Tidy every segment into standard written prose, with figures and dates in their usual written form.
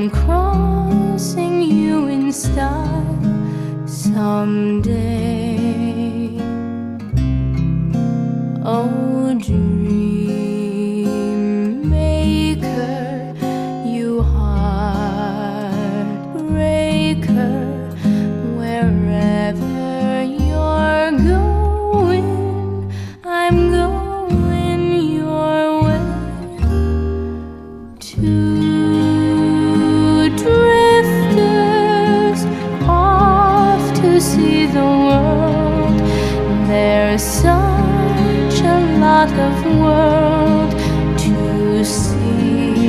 on crossing you in style someday. Oh, dream maker, you heartbreaker, wherever you're going, I'm going your way. Two drifters off to see the world. There's such a lot of world to see.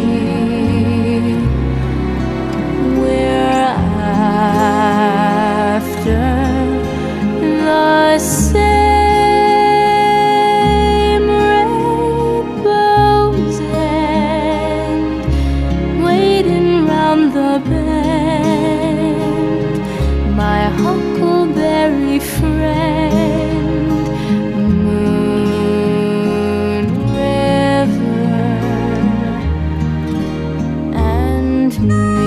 We're after the same rainbow's end, waiting round the bend, my huckleberry friend, Moon River and me.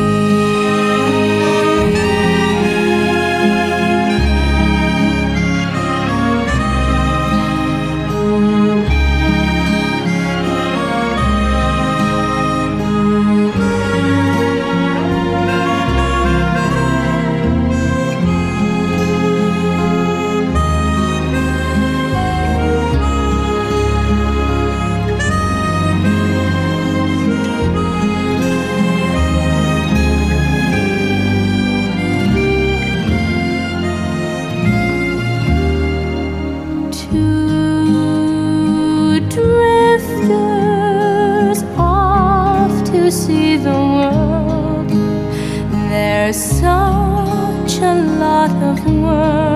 Two drifters off to see the world. There's such a lot of world